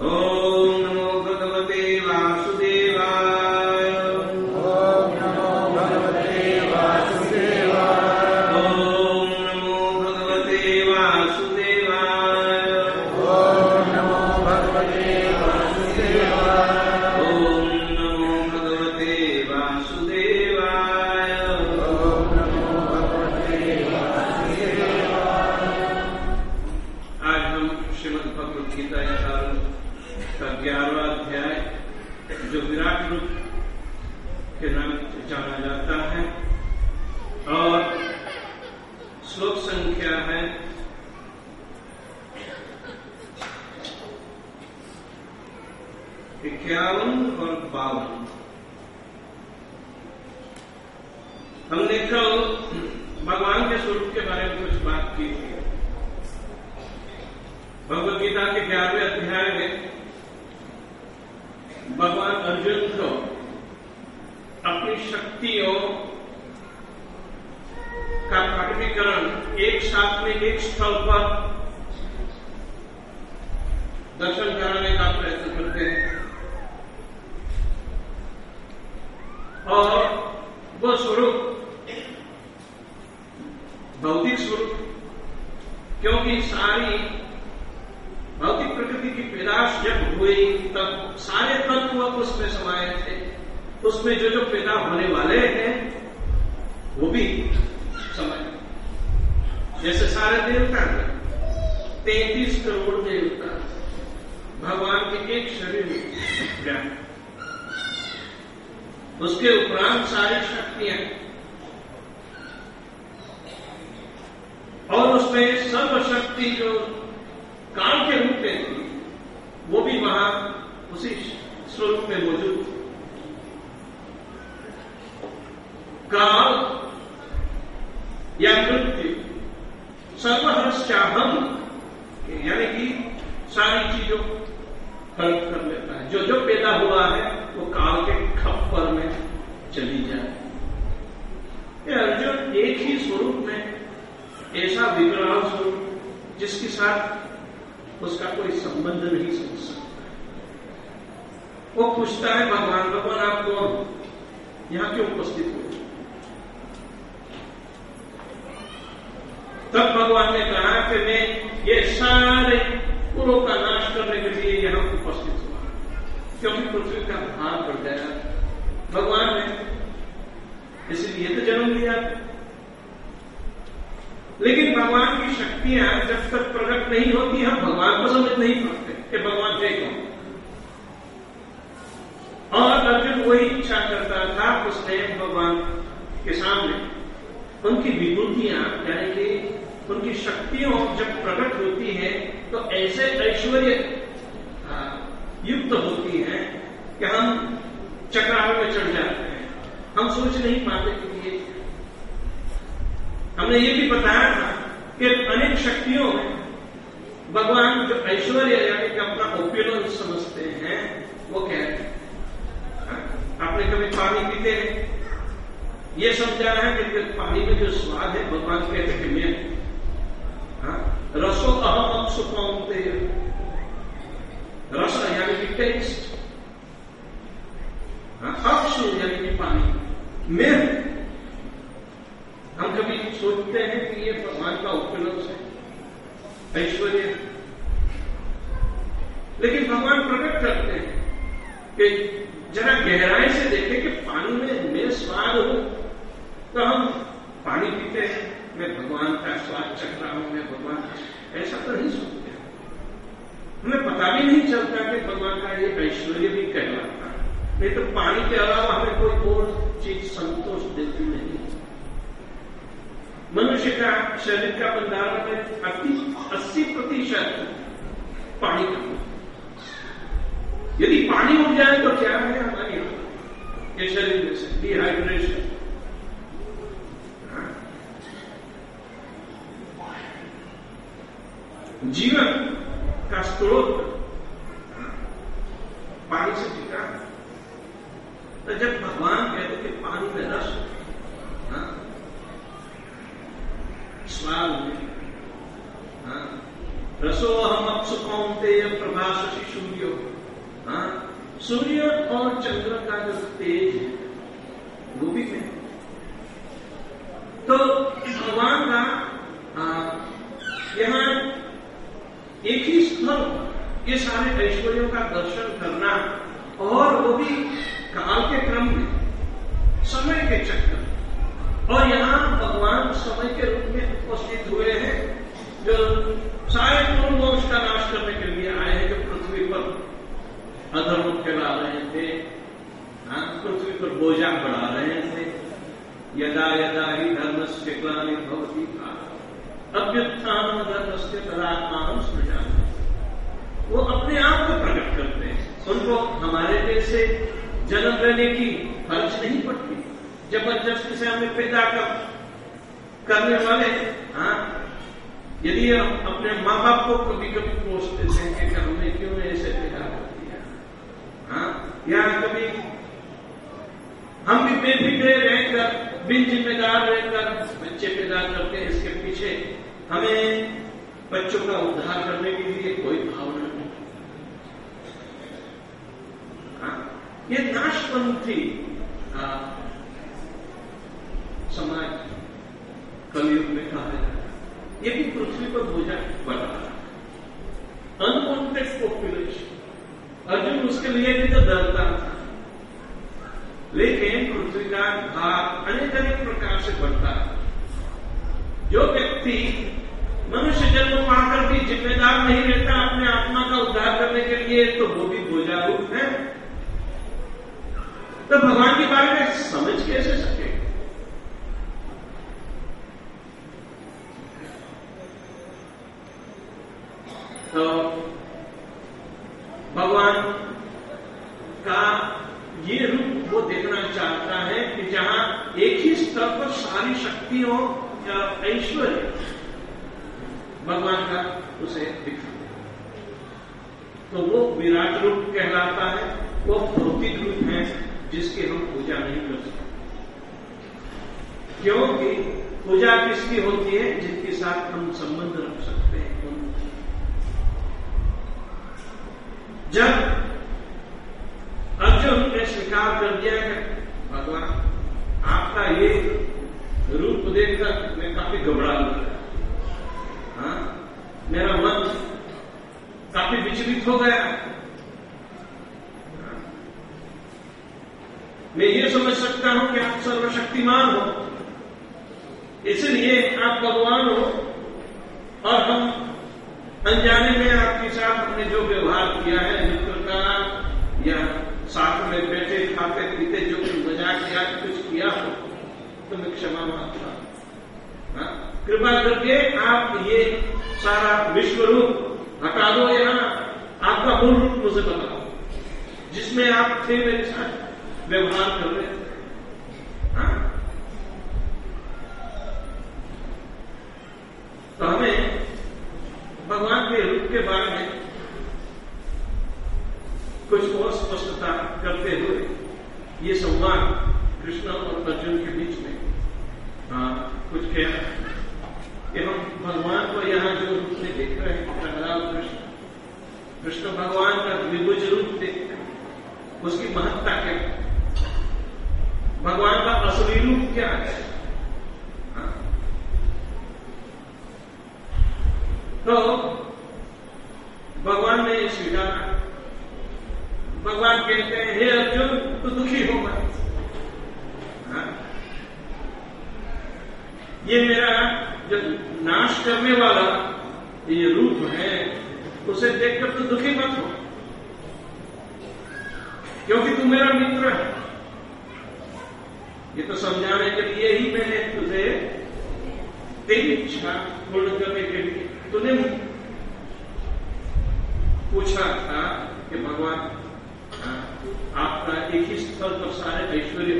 ओम नमो भगवते वासुदेवाय। ओम नमो भगवते वासुदेवाय। ओम नमो भगवते वासुदेवाय। ओम नमो भगवते वासुदेवाय। ओम नमो भगवते वासुदेवाय। ओम नमो भगवते वासुदेवाय। आज हम श्रीमद् भगवद गीता यथारूप का 11वां अध्याय, जो विराट रूप के नाम से जाना जाता है, और श्लोक संख्या है 51 और 52। हमने कल भगवान के स्वरूप के बारे में कुछ बात की थी। भगवद गीता के 11वें अध्याय में भगवान अर्जुन को अपनी शक्तियों का प्रकटीकरण एक साथ में एक स्थल पर दर्शन कराने का प्रयत्न करते हैं, और वह स्वरूप भौतिक स्वरूप, क्योंकि सारी भौतिक प्रकृति की पैदाश जब हुई तब सारे तत्व उसमें समाये थे। उसमें जो जो पैदा होने वाले हैं वो भी समाये, जैसे सारे देवता हैं, 33 करोड़ देवता भगवान के एक शरीर में व्याप्त, उसके उपरांत सारी शक्तियां, और उसमें सर्वशक्ति जो काल के रूप में थी वो भी वहां उसी स्वरूप में मौजूद थी। काल या मृत्यु सर्वहर्षाहम, यानी कि सारी चीजों हर्ष कर लेता है। जो जो पैदा हुआ है वो काल के खप्पर में चली जाए। ये अर्जुन एक ही स्वरूप में, ऐसा विकराल स्वरूप जिसके साथ उसका कोई संबंध नहीं समझ सकता। वो पूछता है भगवान, भगवान आप कौन, यहां क्यों उपस्थित हुए? तब भगवान ने कहा कि मैं ये सारे कुलों का नाश करने के लिए यहां उपस्थित हुआ, क्योंकि पृथ्वी का भार बढ़ गया भगवान ने, इसलिए तो जन्म लिया। लेकिन भगवान की शक्तियां जब तक प्रकट नहीं होती, हम भगवान को समझ नहीं पाते कि भगवान है कौन। और अर्जुन वही इच्छा करता था, उसने भगवान के सामने उनकी विभूतियां, यानी कि उनकी शक्तियों जब प्रकट होती है तो ऐसे ऐश्वर्य युक्त होती है कि हम चक्राव में चढ़ जाते हैं, हम सोच नहीं पाते कि ये। हमने ये भी बताया था कि अनेक शक्तियों में भगवान जो ऐश्वर्य यानी कि अपना ओपिनियन समझते हैं, वो क्या है? आपने कभी पानी पीते हैं, ये समझा है कि पानी में जो स्वाद है, भगवान कहते हैं कि मैं रसो अहम अक्षु पाते, रस यानी कि टेस्ट, अक्षु यानी कि पानी, मैं। हम कभी सोचते हैं कि ये भगवान का उपलब्ध है, ऐश्वर्य, लेकिन भगवान प्रकट करते हैं कि जरा गहराई से देखें कि पानी में मैं स्वाद हूं, तो हम पानी पीते हैं, मैं भगवान का स्वाद चख रहा हूं, मैं भगवान, ऐसा तो नहीं सोचते। हमें पता भी नहीं चलता कि भगवान का ये ऐश्वर्य भी कहलाता है। नहीं तो पानी के अलावा हमें कोई और चीज संतोष देती नहीं। मनुष्य का शरीर का बंधारण में 80% पानी का। यदि पानी उड़ जाए तो क्या है हमारी ये शरीर में से? डिहाइड्रेशन। जीवन का स्रोत पानी से टिका है। तो जब भगवान कहते कि पानी में रस, स्वाद में, रसो हम अप्सु कौन्तेय प्रभासि सूर्यो। सूर्य और चंद्र का जो तेज है वो भी है। तो भगवान का यहाँ एक ही स्थल ये सारे ऐश्वर्यों का दर्शन करना, और वो भी काल के क्रम में, समय के चक्कर। और यहाँ भगवान समय के रूप में उपस्थित हुए हैं, जो सारे पूर्व वंश का नाश करने के लिए आए हैं, जो पृथ्वी पर अधर्म फैला रहे थे, पृथ्वी पर बोझा बढ़ा रहे थे। यदा यदा ही धर्मस्य ग्लानिर्भवति अभ्युत्थानं धर्मस्य तदात्मानं सृजामि। वो अपने आप को प्रकट करते हैं, उनको हमारे जैसे जन्म लेने की फर्ज नहीं पड़ती, जबरदस्ती से हमें पैदा करने वाले। यदि हम अपने माँ बाप को कभी कभी पूछते थे कि हमने क्यों ऐसे पैदा कर दिया, या कभी हम भी बेफिक्र रहकर, बिन जिम्मेदार रहकर बच्चे पैदा करते हैं, इसके पीछे हमें बच्चों का उद्धार करने के लिए कोई भावना नहीं। ये नाशपंथी समाज कलयुग में कहा जाता है, ये भी पृथ्वी पर बोझा बढ़ा रहा है। अनवांटेड पॉपुलेशन, अर्जुन उसके लिए भी तो डरता था, लेकिन पृथ्वी का भार अनेक अनेक प्रकार से बढ़ता है। जो व्यक्ति मनुष्य जन्म पाकर भी जिम्मेदार नहीं रहता अपने आत्मा का उद्धार करने के लिए, तो वो भी बोझारूप है। तो भगवान के बारे में समझ कैसे सके? तो भगवान का ये रूप वो देखना चाहता है कि जहां एक ही स्तर पर सारी शक्तियों या ऐश्वर्य भगवान का उसे दिखा, तो वो विराट रूप कहलाता है। वो भौतिक रूप है जिसकी हम पूजा नहीं कर सकते, क्योंकि पूजा किसकी होती है? जिनके साथ हम संबंध रख सकते हैं। जब अर्जुन ने स्वीकार कर दिया कि भगवान आपका ये रूप देखकर मैं काफी घबरा गया, मेरा मन काफी विचलित हो गया, मैं ये समझ सकता हूं कि आप सर्वशक्तिमान हो, इसलिए आप भगवान हो, और हम अनजाने में आपके साथ हमने जो व्यवहार किया है, मित्रता या साथ में बैठे खाते पीते जो मजाक किया, कुछ किया हो तो मैं क्षमा मांगता हूं। कृपा करके आप ये सारा विश्व रूप हटा दो, यहाँ आपका मूल रूप मुझे बताओ, जिसमें आप थे मेरे साथ व्यवहार कर रहे थे। तो हमें भगवान के रूप के बारे में कुछ और स्पष्टता करते हुए ये संवाद कृष्ण और अर्जुन के बीच में कुछ कहना कि हम भगवान को यहाँ जो रूप में देख रहे हैं, प्रहलाद कृष्ण भगवान का द्विभुज रूप देखते हैं, उसकी महत्ता क्या है, भगवान का असली रूप क्या है। तो भगवान ने स्वीकारा। भगवान कहते हैं, हे अर्जुन तू दुखी हो मत, ये मेरा जो नाश करने वाला ये रूप है उसे देखकर तू दुखी मत हो, क्योंकि तू मेरा मित्र है। ये तो समझाने के लिए ही मैंने तुझे तेरी इच्छा पूर्ण करने के लिए तूने पूछा था कि भगवान आपका एक ही स्थल पर सारे ऐश्वर्य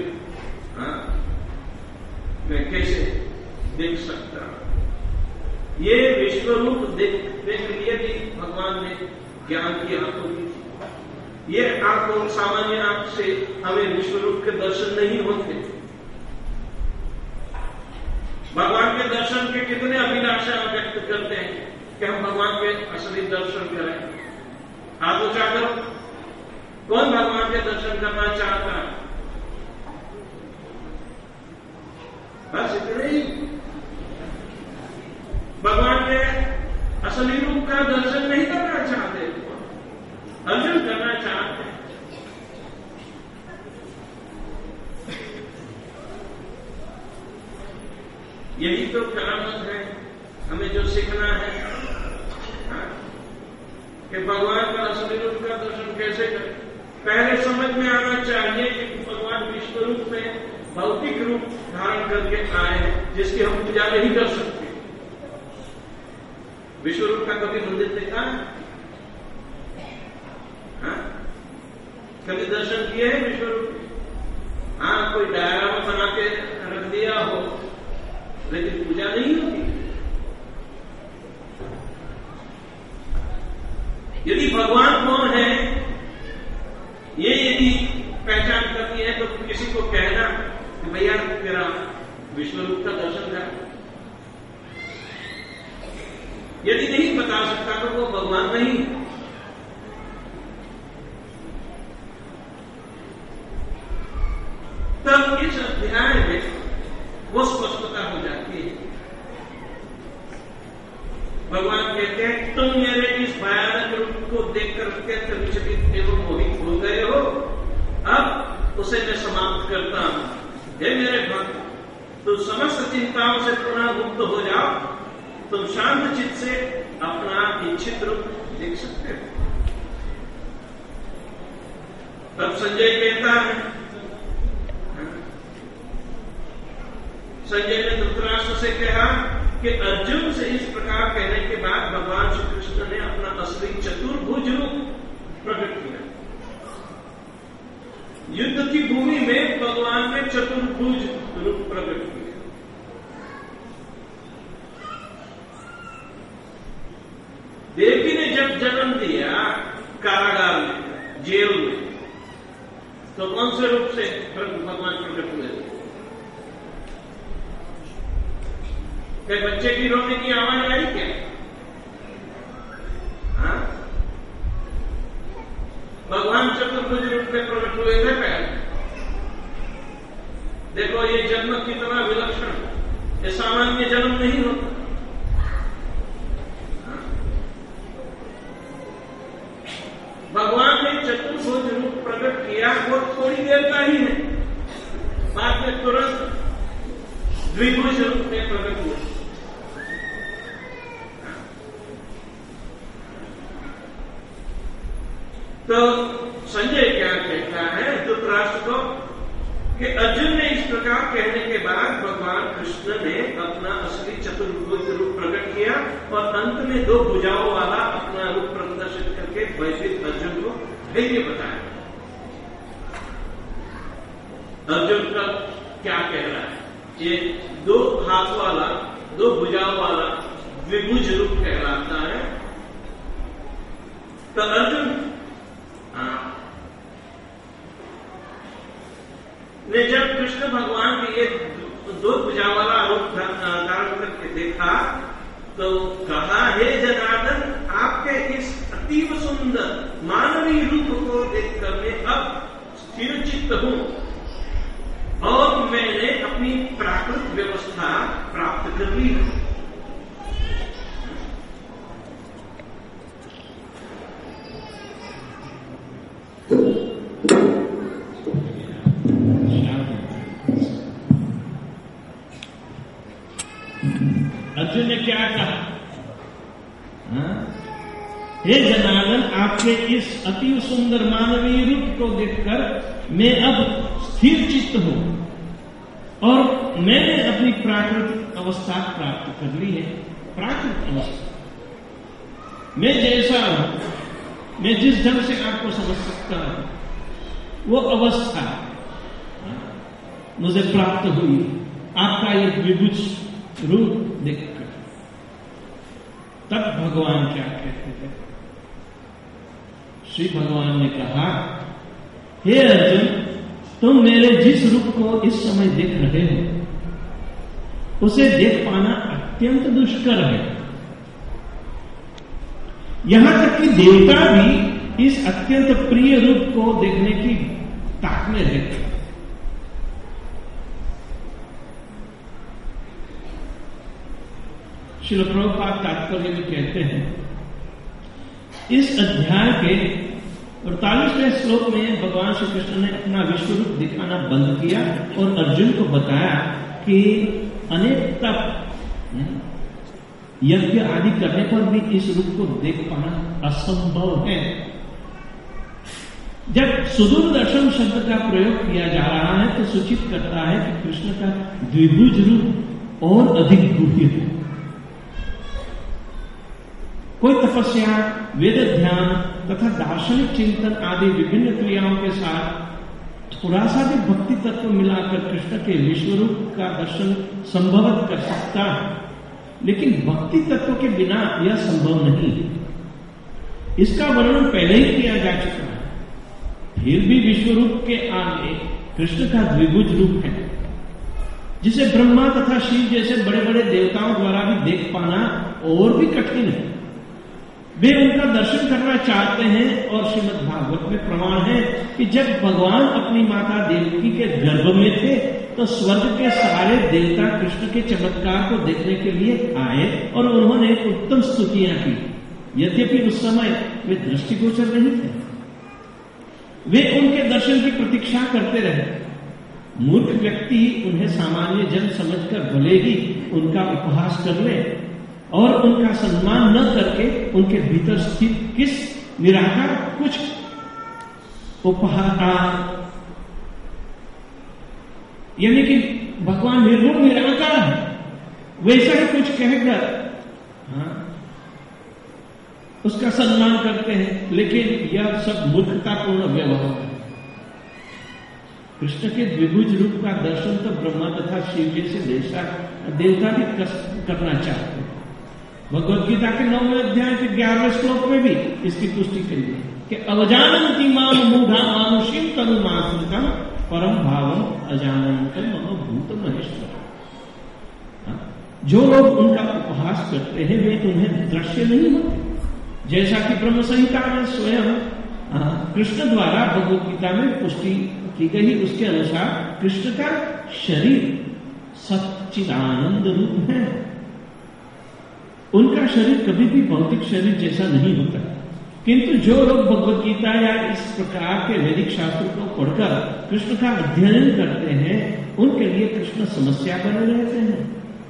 मैं कैसे देख सकता हूं। ये विश्व रूप देखने के लिए भी भगवान ने ज्ञान की आंखों दी थी। ये आंखों सामान्य आंख से हमें विश्व रूप के दर्शन नहीं होते। भगवान के दर्शन के कितने अभिलाषा व्यक्त करते हैं कि हम भगवान के असली दर्शन करें? हाथ ऊंचा करो। कौन भगवान के दर्शन करना चाहता है? बस इतना ही। भगवान के असली रूप का दर्शन नहीं करना चाहते, अर्जुन करना चाहते। यही तो करामत है, हमें जो सीखना है कि भगवान का असली रूप का दर्शन कैसे करें। पहले समझ में आना चाहिए कि भगवान विश्व रूप में भौतिक रूप धारण करके आए हैं, जिसकी हम पूजा नहीं कर सकते। विश्व रूप का कभी मंदिर देखा है? कभी दर्शन किए हैं विश्व रूप? हाँ, कोई डायरा में बना के रख दिया हो, लेकिन पूजा नहीं होती। यदि भगवान कौन है ये यदि पहचान करनी है तो किसी को कहना कि भैया तेरा विश्व रूप का दर्शन कर। यदि नहीं बता सकता तो वो भगवान नहीं। तब इस अध्याय में वो स्पष्टता हो जाती है। भगवान कहते हैं तुम मेरे इस भयानक रूप को देखकर अत्यंत विचलित एवं मोहित हो गए हो, अब उसे मैं समाप्त करता हूं। हे मेरे भक्त, तुम समस्त चिंताओं से पुनः मुक्त हो जाओ। तुम शांत चित्त से अपना इच्छित रूप देख सकते हो। तब संजय कहता है, संजय ने धृतराष्ट्र से कहा कि अर्जुन से इस प्रकार कहने के बाद भगवान श्री कृष्ण ने अपना असली चतुर्भुज रूप प्रकट किया। युद्ध की भूमि में भगवान ने चतुर्भुज रूप प्रकट किया। देवी ने जब जन्म दिया कारागार में, जेल में, तो कौन से रूप से भगवान प्रकट हुए? क्या बच्चे की रोने की आवाज आई क्या? हाँ? भगवान चतुर्भुज रूप में प्रकट हुए थे पहले। देखो ये जन्म कितना विलक्षण, ये सामान्य जन्म नहीं होता। भगवान ने चतुर्भुज रूप प्रकट किया, वो थोड़ी देर का ही है, बाद में तुरंत द्विभुज रूप में प्रकट हुए। तो संजय क्या कहता है धृतराष्ट्र को कि अर्जुन ने इस प्रकार कहने के बाद भगवान कृष्ण ने अपना असली चतुर्भुज रूप प्रकट किया और अंत में दो भुजाओं वाला अपना रूप प्रदर्शित करके भयभीत अर्जुन को धैर्य बताया। अर्जुन का क्या कह रहा है? ये दो हाथ वाला, दो भुजाओं वाला द्विभुज रूप कहलाता है। तो अर्जुन ने जब कृष्ण भगवान के ये दो भुजा वाला रूप धारण करके देखा तो कहा, हे जनार्दन, आपके इस अतीव सुंदर मानवीय रूप को देखकर मैं अब स्थिर चित्त हूं और मैंने अपनी प्राकृत व्यवस्था प्राप्त कर ली है। अर्जुन ने क्या कहा? हे जनार्दन, आपके इस अति सुंदर मानवीय रूप को देखकर मैं अब स्थिर चित्त हूं और मैंने अपनी प्राकृतिक अवस्था प्राप्त कर ली है। प्राकृतिक अवस्था, मैं जैसा हूं, मैं जिस ढंग से आपको समझ सकता हूं, वो अवस्था मुझे प्राप्त हुई आपका ये द्विभुज रूप देखकर। तब भगवान क्या कहते थे? श्री भगवान ने कहा, हे अर्जुन, तुम मेरे जिस रूप को इस समय देख रहे हो उसे देख पाना अत्यंत दुष्कर है। यहां तक कि देवता भी इस अत्यंत प्रिय रूप को देखने की ताक में रहते हैं। श्रील प्रभुपाद तात्पर्य में कहते हैं, इस अध्याय के 48वें श्लोक में भगवान श्री कृष्ण ने अपना विश्व रूप दिखाना बंद किया और अर्जुन को बताया कि अनेक तप यज्ञ आदि करने पर भी इस रूप को देख पाना असंभव है। जब सुदूर दर्शन शब्द का प्रयोग किया जा रहा है तो सूचित करता है कि कृष्ण का द्विभुज रूप और अधिक गुह्य है। कोई तपस्या, वेद ध्यान तथा दार्शनिक चिंतन आदि विभिन्न क्रियाओं के साथ थोड़ा सा भी भक्ति तत्व मिलाकर कृष्ण के विश्व रूप का दर्शन संभवत कर सकता है, लेकिन भक्ति तत्व के बिना यह संभव नहीं है। इसका वर्णन पहले ही किया जा चुका है। फिर भी विश्व रूप के आगे कृष्ण का द्विभुज रूप है, जिसे ब्रह्मा तथा शिव जैसे बड़े बड़े देवताओं द्वारा भी देख पाना और भी कठिन है। वे उनका दर्शन करना चाहते हैं और श्रीमद् भागवत में प्रमाण है कि जब भगवान अपनी माता देवकी के गर्भ में थे तो स्वर्ग के सारे देवता कृष्ण के चमत्कार को देखने के लिए आए और उन्होंने उत्तम स्तुतियां की। यद्यपि उस समय वे दृष्टिगोचर नहीं थे, वे उनके दर्शन की प्रतीक्षा करते रहे। मूर्ख व्यक्ति उन्हें सामान्य जन समझकर भले ही उनका उपहास कर ले और उनका सम्मान न करके उनके भीतर स्थित किस निराकार कुछ उपहार, यानी कि भगवान निर्गुण निराकार है, वैसा ही कुछ कहकर उसका सम्मान करते हैं, लेकिन यह सब मूर्खतापूर्ण व्यवहार है। कृष्ण के द्विभुज रूप का दर्शन तो ब्रह्मा तथा शिव जैसे देवता भी करना चाहते हैं। भगवद गीता के 9वें अध्याय के 11वें श्लोक में भी इसकी पुष्टि करी है कि अवजानन्ति माम मूढ़ा मानुषीं तनुमाश्रितं परम भावम अजानन्तं मम भूत महेश्वर। जो लोग उनका उपहास करते हैं वे उन्हें दृश्य नहीं होते, जैसा कि ब्रह्म संहिता में स्वयं कृष्ण द्वारा भगवद गीता में पुष्टि की गई। उसके अनुसार कृष्ण का शरीर सच्चिदानंद रूप है। उनका शरीर कभी भी भौतिक शरीर जैसा नहीं होता, किंतु जो लोग भगवद गीता या इस प्रकार के वैदिक शास्त्र को पढ़कर कृष्ण का अध्ययन करते हैं उनके लिए कृष्ण समस्या बने रहते हैं।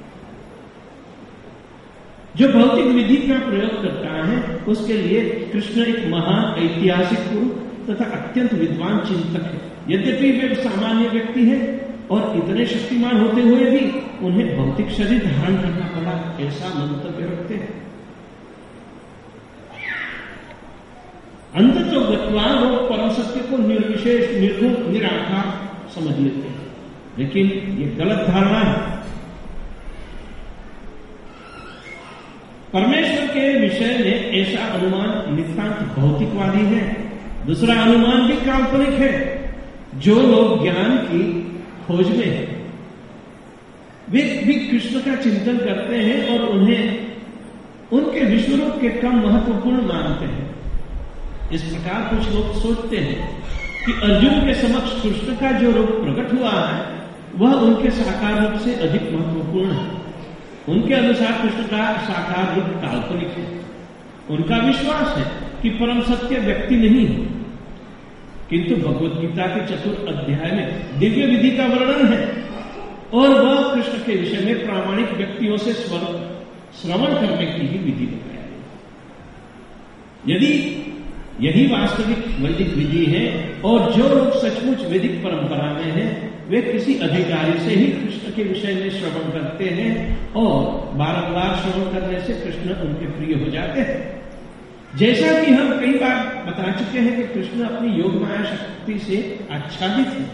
जो भौतिक विधि का प्रयोग करता है उसके लिए कृष्ण एक महान ऐतिहासिक पुरुष तथा अत्यंत विद्वान चिंतक है। यद्यपि वे सामान्य व्यक्ति हैं और इतने शक्तिमान होते हुए भी उन्हें भौतिक शरीर धारण करना पड़ा, ऐसा मंतव्य रखते हैं। अंततः गत्वा वो परम सत्य को निर्विशेष, निर्गुण, निराकार समझ लेते हैं, लेकिन ये गलत धारणा है। परमेश्वर के विषय में ऐसा अनुमान नितांत भौतिकवादी है। दूसरा अनुमान भी काल्पनिक है। जो लोग ज्ञान की खोज में है वे भी कृष्ण का चिंतन करते हैं और उन्हें उनके विश्वरूप के कम महत्वपूर्ण मानते हैं। इस प्रकार कुछ लोग सोचते हैं कि अर्जुन के समक्ष कृष्ण का जो रूप प्रकट हुआ है वह उनके साकार रूप से अधिक महत्वपूर्ण है। उनके अनुसार कृष्ण का साकार रूप काल्पनिक है। उनका विश्वास है कि परम सत्य व्यक्ति नहीं है, किंतु भगवद गीता के 4 अध्याय में दिव्य विधि का वर्णन है और वह कृष्ण के विषय में प्रामाणिक व्यक्तियों से श्रवण करने की ही विधि बताई है। यदि यही वास्तविक वैदिक विधि है और जो लोग सचमुच वैदिक परंपरा में हैं वे किसी अधिकारी से ही कृष्ण के विषय में श्रवण करते हैं और बारंबार श्रवण करने से कृष्ण उनके प्रिय हो जाते हैं। जैसा कि हम कई बार बता चुके हैं कि कृष्ण अपनी योग माया शक्ति से आच्छादित है,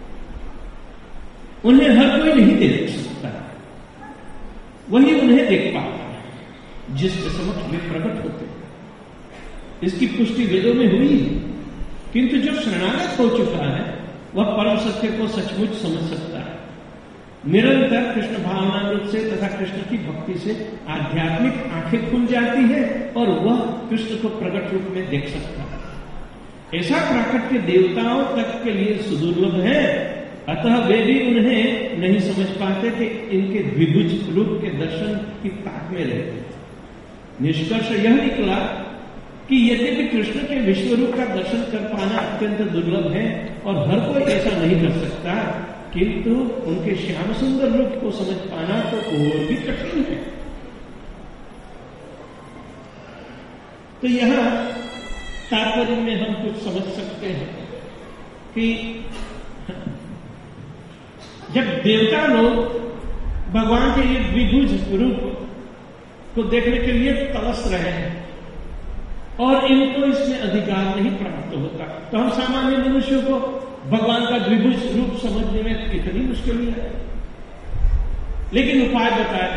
उन्हें हर कोई नहीं देख सकता, वही उन्हें देख पाता है जिसके समक्ष वे प्रकट होते हैं। इसकी पुष्टि वेदों में हुई है, किंतु जो शरणागत हो चुका है वह परम सत्य को सचमुच समझ सकता है। निरंतर कृष्ण भावनामृत से तथा कृष्ण की भक्ति से आध्यात्मिक आंखें खुल जाती है और वह कृष्ण को प्रकट रूप में देख सकता है। ऐसा प्राकट्य देवताओं तक के लिए सुदुर्लभ है, अतः वे भी उन्हें नहीं समझ पाते कि इनके द्विभुज रूप के दर्शन की ताक में रहते। निष्कर्ष यह निकला कि यद्यपि कृष्ण के विश्व रूप का दर्शन कर पाना अत्यंत दुर्लभ है और हर कोई ऐसा नहीं कर सकता, किंतु उनके श्याम सुंदर रूप को समझ पाना तो और भी कठिन है। तो यहां तात्पर्य में हम कुछ समझ सकते हैं कि जब देवता लोग भगवान के ये द्विभुज रूप को देखने के लिए तरस रहे हैं और इनको इसमें अधिकार नहीं प्राप्त होता, तो हम सामान्य मनुष्यों को भगवान का द्विभुज रूप समझने में कितनी मुश्किल है। लेकिन उपाय बताया,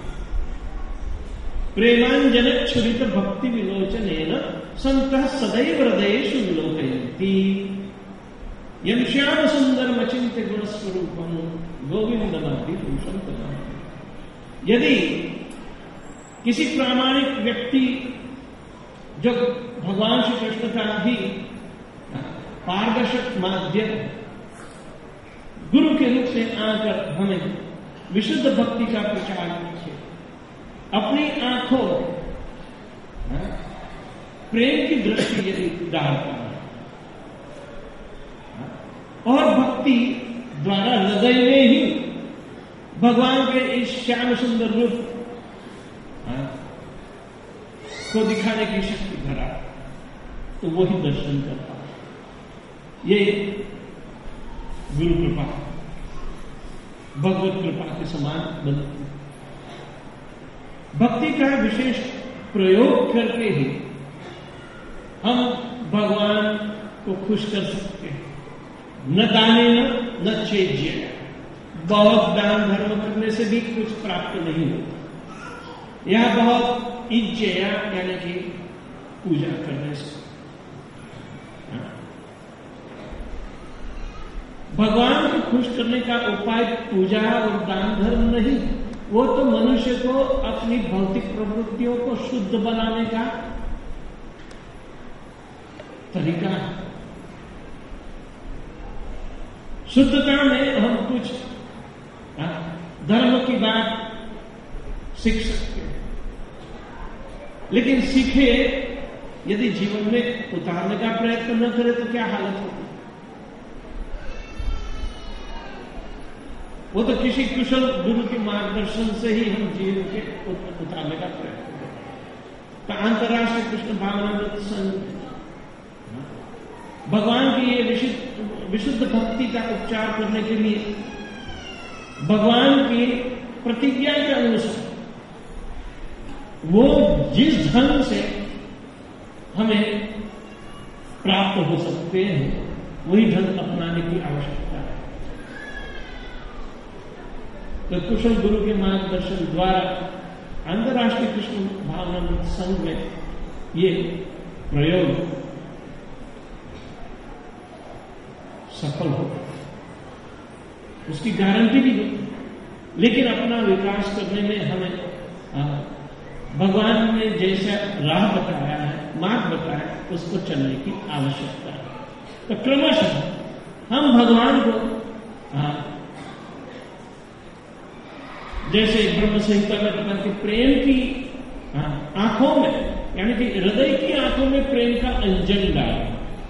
प्रेमांजन छुरित भक्ति विलोचन संतः सदैव हृदयेषु विलोकयन्ति यम श्याम सुंदर मचिंत्य गुण स्वरूपम गोविंदमादि भूषण तदा। यदि किसी प्रामाणिक व्यक्ति जो भगवान श्री कृष्ण का ही पारदर्शक माध्यम गुरु के रूप में आकर हमें विशुद्ध भक्ति का प्रचार कीजिए, अपनी आंखों प्रेम की दृष्टि यदि डालता है और भक्ति द्वारा हृदय में ही भगवान के इस श्याम सुंदर रूप को दिखाने की शक्ति धरा, तो वही दर्शन करता है। ये गुरु कृपा भगवत कृपा के समान बनती है। भक्ति का विशेष प्रयोग करके ही हम भगवान को खुश कर सकते हैं। न दाने न चेज्य, बहुत दान धर्म करने से भी कुछ प्राप्त नहीं होता। यह बहुत इज्जया यानी कि पूजा करने से। भगवान को खुश करने का उपाय पूजा और दान धर्म नहीं, वो तो मनुष्य को अपनी भौतिक प्रवृत्तियों को शुद्ध बनाने का तरीका है। शुद्धता में हम कुछ धर्म की बात सीख सकते हैं, लेकिन सीखे यदि जीवन में उतारने का प्रयत्न न करें तो क्या हालत होगी। वो तो किसी कुशल गुरु के मार्गदर्शन से ही हम जीवन के उतारने का प्रयत्न करें। तो अंतर्राष्ट्रीय कृष्ण भावनामृत संघ भगवान की ये विशुद्ध भक्ति का उपचार करने के लिए भगवान की प्रतिज्ञा के अनुसार वो जिस ढंग से हमें प्राप्त हो सकते हैं वही ढंग अपनाने की आवश्यकता है। तो कुशल गुरु के मार्गदर्शन द्वारा अंतर्राष्ट्रीय कृष्ण भावनामृत संघ में ये प्रयोग सफल हो, उसकी गारंटी भी नहीं, लेकिन अपना विकास करने में हमें भगवान ने जैसा राह बताया है, मार्ग बताया है, उसको चलने की आवश्यकता है। तो क्रमशः हम भगवान को जैसे ब्रह्म संहिता में बताया कि प्रेम की आंखों में यानी कि हृदय की आंखों में प्रेम का अंजन डाल।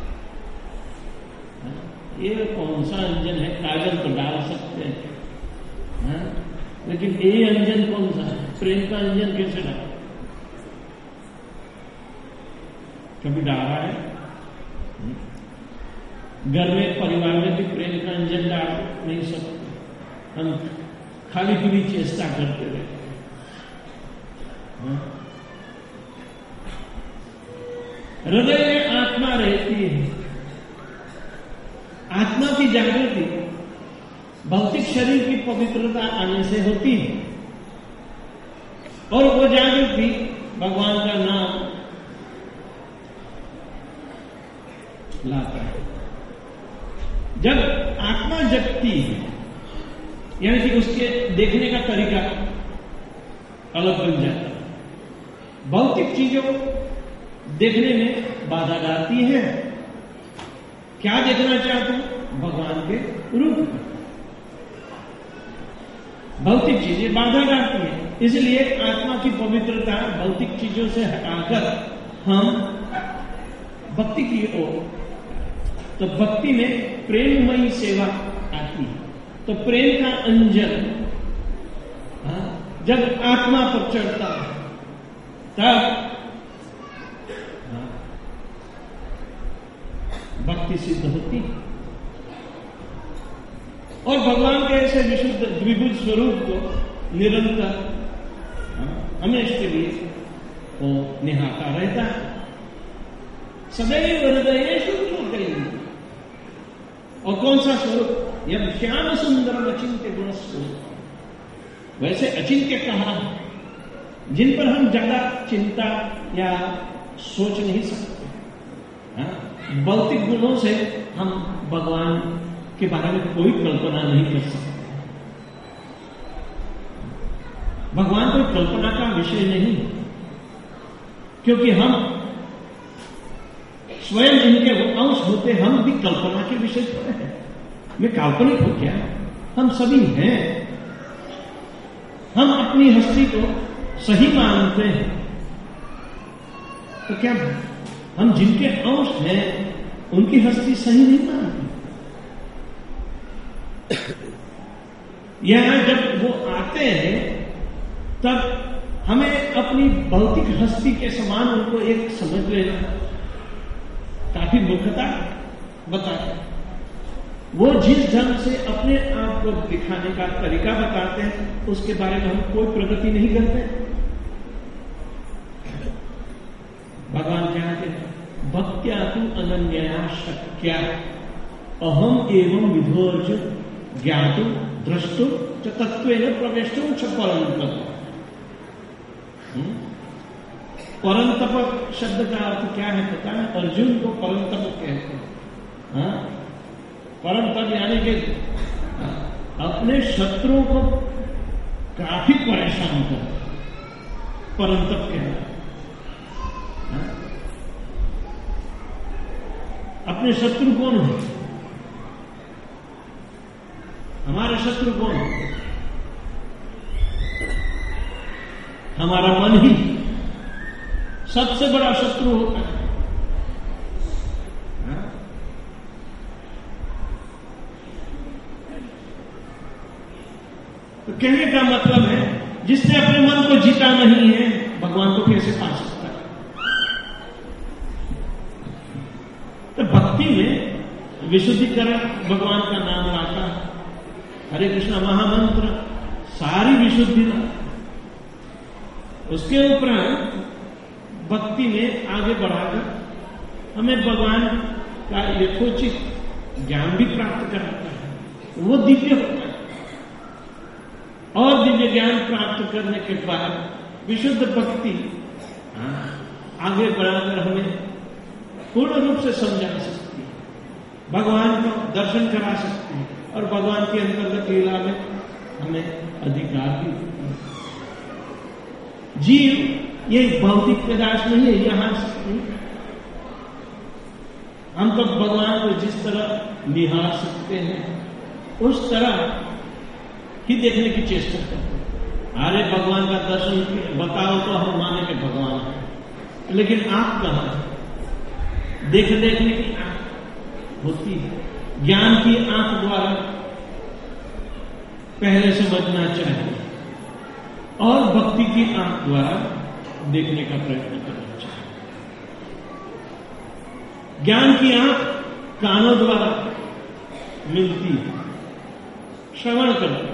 ये कौन सा अंजन है? काजल तो डाल सकते हैं, लेकिन ये अंजन कौन सा है? प्रेम का अंजन कैसे डाल? कभी डाला है? घर में परिवार में भी प्रेम का अंजन डाल नहीं सकते, हम खाली पीली चेष्टा करते रहते हैं। हृदय में आत्मा रहती है। आत्मा की जागृति भौतिक शरीर की पवित्रता आने से होती है और वो जागृति भगवान का नाम लाता है। जब आत्मा जगती है यानी कि उसके देखने का तरीका अलग बन जाता है। भौतिक चीजों देखने में बाधा डालती है। क्या देखना चाहते हैं? भगवान के रूप। भौतिक चीजें बाधा डालती हैं, इसलिए आत्मा की पवित्रता भौतिक चीजों से हटाकर हम भक्ति की ओर, तो भक्ति में प्रेममयी सेवा आती है। तो प्रेम का अंजन जब आत्मा पर चढ़ता है तब भक्ति सिद्ध होती है। और भगवान के ऐसे विशुद्ध द्विभुज स्वरूप को निरंतर हमेशा के लिए वो निहारता रहता है। सदैव हृदयेषु करेंगे। और कौन सा स्वरूप? यह श्याम सुंदर अचिंत्य गुण स्वरूप। वैसे अचिंत्य कहा जिन पर हम ज्यादा चिंता या सोच नहीं सकते। भौतिक गुणों से हम भगवान के बारे में कोई कल्पना नहीं कर सकते। भगवान कोई कल्पना का विषय नहीं, क्योंकि हम स्वयं इनके अंश होते, हम भी कल्पना के विषय पर हैं। मैं काल्पनिक हूं क्या? हम सभी हैं। हम अपनी हस्ती को सही मानते हैं, तो क्या हम जिनके अंश हैं उनकी हस्ती सही नहीं मानते? यहां जब वो आते हैं तब हमें अपनी भौतिक हस्ती के समान उनको एक समझ लेना काफी मूर्खता बताते हैं। वो जिस ढंग से अपने आप को दिखाने का तरीका बताते हैं उसके बारे में हम कोई प्रगति नहीं करते। भगवान कहते हैं भक्त्या तु अनन्या शक्या अहम एवं विधोर्ज ज्ञातु द्रष्टु च तत्वेन प्रवेष्टुम च परंतप। परंतप शब्द का अर्थ क्या है पता है? अर्जुन को परंतप कहते हैं। परंतप यानी कि अपने शत्रुओं को काफी परेशान कर परंतप कहना। अपने शत्रु कौन है? हमारे शत्रु कौन है? हमारा मन ही सबसे बड़ा शत्रु होता है। तो कहने का मतलब है जिसने अपने मन को जीता नहीं है भगवान को कैसे पा सकता है? तो भक्ति में विशुद्धिकरण भगवान का नाम लाता है। हरे कृष्णा महामंत्र सारी विशुद्धि लाता। उसके उपरांत भक्ति में आगे बढ़ाकर हमें भगवान का यथोचित ज्ञान भी प्राप्त कराता है। वो दिव्य होता है। और दिव्य ज्ञान प्राप्त करने के बाद विशुद्ध भक्ति आगे बढ़ाकर हमें पूर्ण रूप से समझा सकती है, भगवान को दर्शन करा सकती है और भगवान के अंतर्गत लीला में हमें अधिकार भी देती है। जीव ये भौतिक पैदाश नहीं है। यहां हम तो भगवान को जिस तरह निहार सकते हैं उस तरह ही देखने की चेष्टा करते हैं। अरे भगवान का दर्शन बताओ तो हम माने के भगवान है, लेकिन आप कहां हैं? देखने की आंख होती है, ज्ञान की आंख द्वारा पहले समझना चाहिए और भक्ति की आंख द्वारा देखने का प्रयत्न करना चाहिए। ज्ञान की आंख कानों द्वारा मिलती है, श्रवण करते।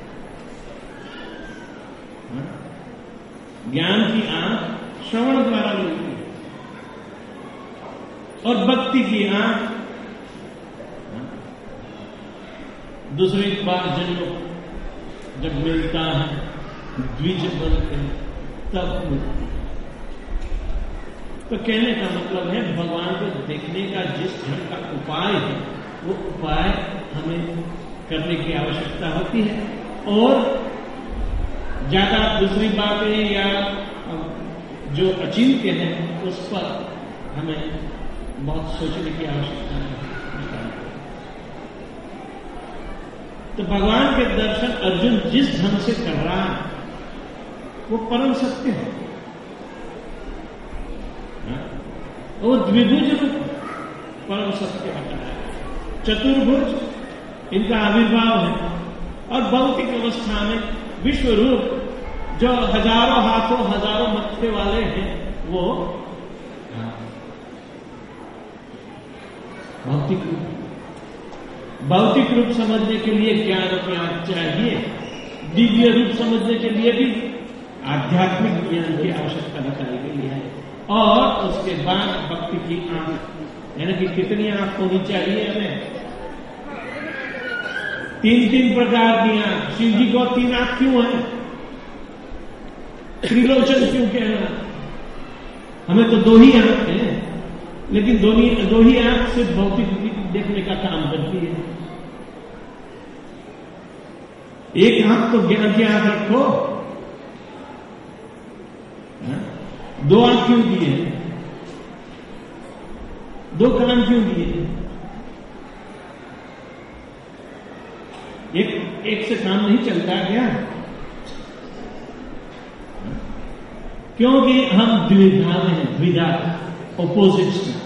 ज्ञान की आंख श्रवण द्वारा मिलती है और भक्ति की आंख दूसरी बार जन्म जब मिलता है, द्विज बनते हैं, तब मिलती है। तो कहने का मतलब है भगवान को देखने का जिस ढंग का उपाय है वो उपाय हमें करने की आवश्यकता होती है। और ज्यादा दूसरी बातें या जो अचिंत्य है उस पर हमें बहुत सोचने की आवश्यकता है। तो भगवान के दर्शन अर्जुन जिस ढंग से कर रहा है वो परम सत्य है। वो द्विभुज रूप परम सत्य बताया, चतुर्भुज इनका आविर्भाव है। और भौतिक अवस्था में विश्व रूप जो हजारों हाथों हजारों मत्थे वाले हैं वो भौतिक रूप। भौतिक रूप समझने के लिए ज्ञान ज्ञान चाहिए, दिव्य रूप समझने के लिए भी आध्यात्मिक ज्ञान की आवश्यकता बताई गई है। और उसके बाद भक्ति की आंख, यानी कि कितनी आंख होनी चाहिए हमें? 3 प्रकार की आंख। शिव जी को 3 आंख क्यों है? त्रिलोचन क्यों कहना? हमें तो 2 ही आंख है, लेकिन 2 ही आंख से भौतिक देखने का काम करती है। एक आंख तो ज्ञान की आंख रखो। 2 आंख क्यों दिए? 2 कान क्यों दिए? एक से काम नहीं चलता क्या? क्योंकि हम द्विधा में हैं, द्विधा ऑपोजिट्स में।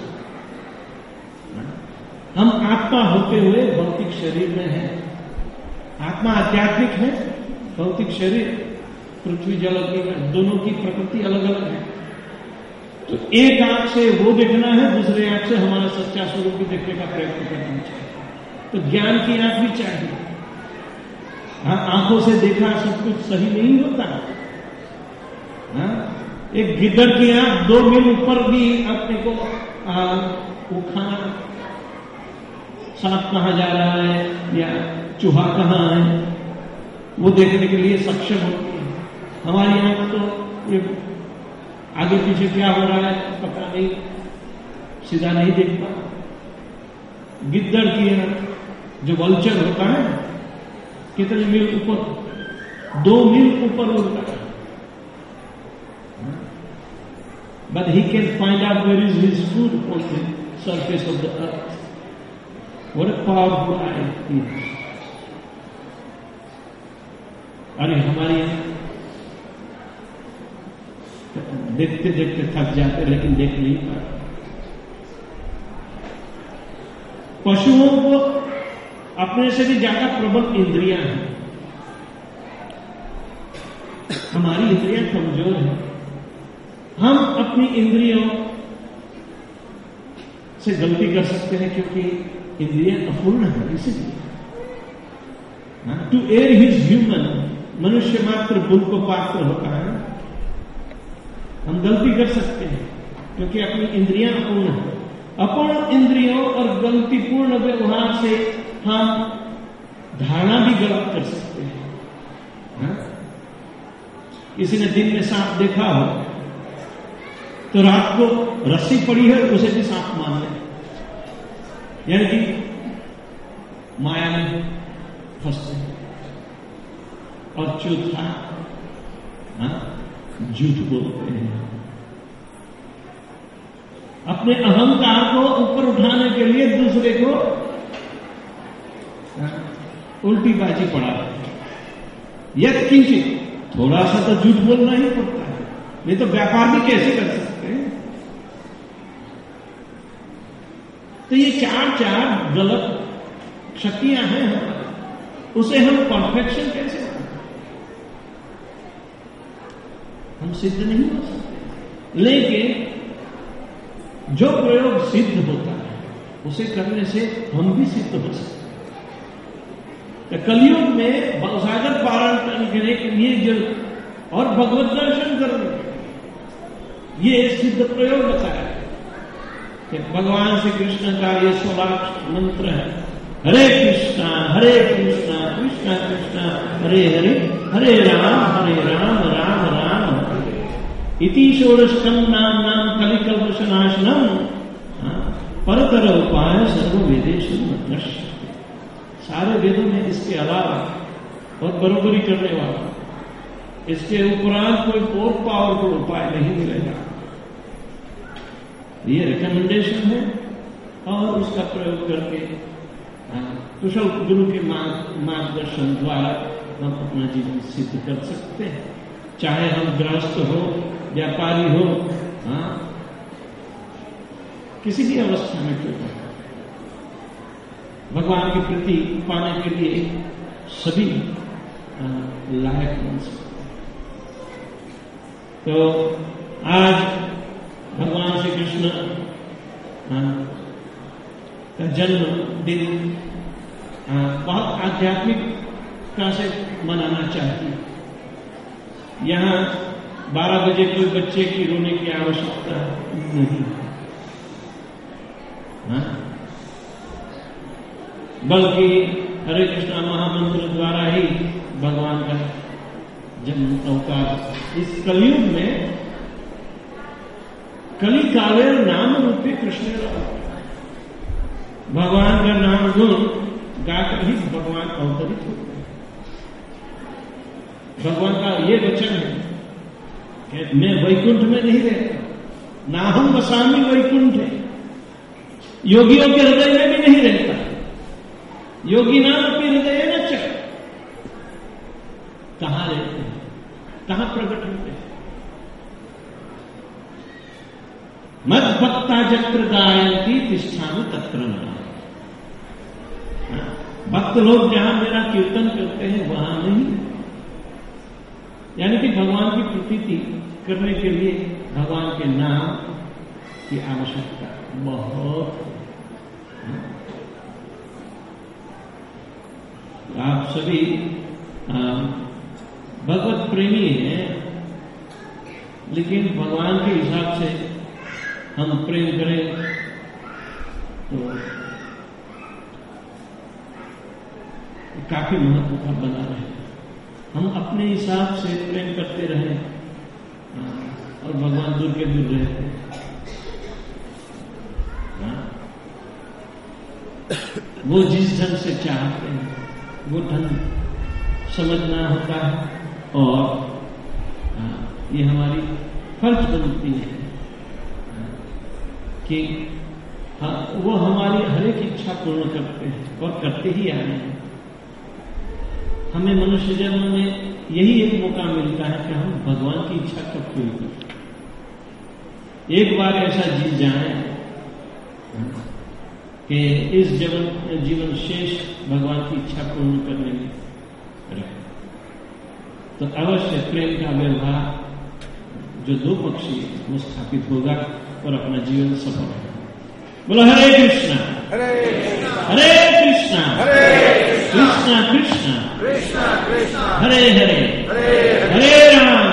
हम आत्मा होते हुए भौतिक शरीर में हैं। आत्मा आध्यात्मिक है, भौतिक शरीर पृथ्वी जल अग्नि, दोनों की प्रकृति अलग अलग है। तो एक आंख से वो देखना है, दूसरे आंख से हमारा सच्चा स्वरूप भी देखने का प्रयत्न करना चाहिए। तो ज्ञान की आंख भी चाहिए। हाँ, आंखों से देखा सब कुछ सही नहीं होता। हाँ, एक गिद्दड़ की आंख 2 मील ऊपर भी अपने को खाना, सांप कहां जा रहा है या चूहा कहां है, वो देखने के लिए सक्षम होती है। हमारी आंख तो ये आगे पीछे क्या हो रहा है पता नहीं, सीधा नहीं देख पा। गिद्दड़ की आंख, जो वल्चर होता है, कितने मील ऊपर, 2 मील ऊपर उड़ता है। But he can find out where is his food on the surface of the earth. What a powerful eye it is. अरे हमारे देखते देखते थक जाते, लेकिन देख नहीं पाते। पशुओं को अपने से भी ज्यादा प्रबल इंद्रियां हैं। हमारी इंद्रियां कमजोर हैं। हम अपनी इंद्रियों से गलती कर सकते हैं क्योंकि इंद्रियां अपूर्ण है। इसलिए टू एयर हिज ह्यूमन, मनुष्य मात्र भूल को पात्र होता है। हम गलती कर सकते हैं क्योंकि अपनी इंद्रियां अपूर्ण है। अपूर्ण इंद्रियों और गलतीपूर्ण व्यवहार से हम धारणा भी गलत कर सकते हैं। किसी ने दिन में सांप देखा हो तो रात को रस्सी पड़ी है उसे भी सांप मान ले, यानी कि माया में फंसते हैं। और चौथा, झूठ बोलते हैं। अपने अहंकार को ऊपर उठाने के लिए दूसरे को उल्टी बाजी पड़ाते हैं। यद किंचित, थोड़ा सा तो झूठ बोलना ही पड़ता है, नहीं तो व्यापार भी कैसे कर सकते हैं। तो ये 4 गलत शक्तियां हैं हमारी, उसे हम परफेक्शन कैसे करें? हम सिद्ध नहीं हो सकते। लेकिन जो प्रयोग सिद्ध होता है उसे करने से हम भी सिद्ध हो सकते हैं। तो कलयुग में भवसागर पारण करने के लिए जो और भगवत दर्शन करने, ये सिद्ध प्रयोग बताया है कि भगवान श्री कृष्ण का ये 16 मंत्र है। हरे कृष्णा कृष्णा कृष्णा हरे हरे, हरे राम राम राम इति षोडशकं नाम कलिकल्पनाशनम परतर उपाय सर्ववेदेषु न दृश्यते। सारे वेदों में इसके अलावा और बरोबरी करने वाला, इसके उपरांत कोई और पावरफुल उपाय नहीं मिलेगा। ये रिकमेंडेशन है और उसका प्रयोग करके कुशल गुरु के मार्गदर्शन द्वारा हम अपना जीवन सिद्ध कर सकते हैं। चाहे हम गृहस्थ हो, व्यापारी हो, किसी भी अवस्था में क्यों हो, भगवान की प्रीति पाने के लिए सभी लायक बन सकते। तो आज भगवान श्री कृष्ण का जन्म दिन बहुत आध्यात्मिकता से मनाना चाहती है। यहाँ 12 बजे कोई बच्चे की रोने की आवश्यकता नहीं, बल्कि हरे कृष्णा महामंत्र द्वारा ही भगवान का जन्म अवतार। इस कलयुग में कली काले नाम रूपे कृष्ण, भगवान का नाम गुण गाकर ही भगवान अवतरित होते हैं। भगवान का ये वचन है कि मैं वैकुंठ में नहीं रहता, ना हम वसामी वैकुंठ है। योगियों के हृदय में भी नहीं रहता। योगी नाम अपने हृदय न चक, कहां रहते हैं, कहां प्रकट होते हैं। मद भक्ता जत्र गायंती तिष्ठामि तत्र न। भक्त लोग जहां मेरा कीर्तन करते हैं वहां नहीं। यानी कि भगवान की प्रतीति करने के लिए भगवान के नाम की आवश्यकता बहुत। आप सभी भगवत प्रेमी हैं, लेकिन भगवान के हिसाब से हम प्रेम करें तो काफी महत्व का बना रहे। हम अपने हिसाब से प्रेम करते रहे और भगवान दूर के दूर रहे। वो जिस ढंग से चाहते हैं वो ढंग समझना होता है और ये हमारी फर्ज बनती है कि वो हमारी हर एक इच्छा पूर्ण करते हैं और करते ही आ रहे हैं। हमें मनुष्य जन्म में यही एक मौका मिलता है कि हम भगवान की इच्छा कब पूरी करें। एक बार ऐसा जीत जाए कि इस जीवन शेष भगवान की इच्छा पूर्ण करने में रहे, तो अवश्य प्रेम का व्यवहार जो दो पक्षी वो स्थापित होगा और अपना जीवन सफल होगा। बोलो हरे कृष्णा हरे हरे कृष्णा कृष्णा कृष्णा कृष्णा कृष्णा हरे हरे हरे राम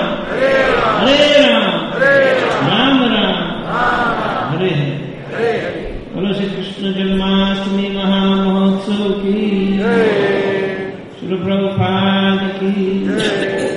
राम राम हरे हरे। बोलो श्री कृष्ण जन्माष्टमी महामहोत्सव की, श्री प्रभुपाद की।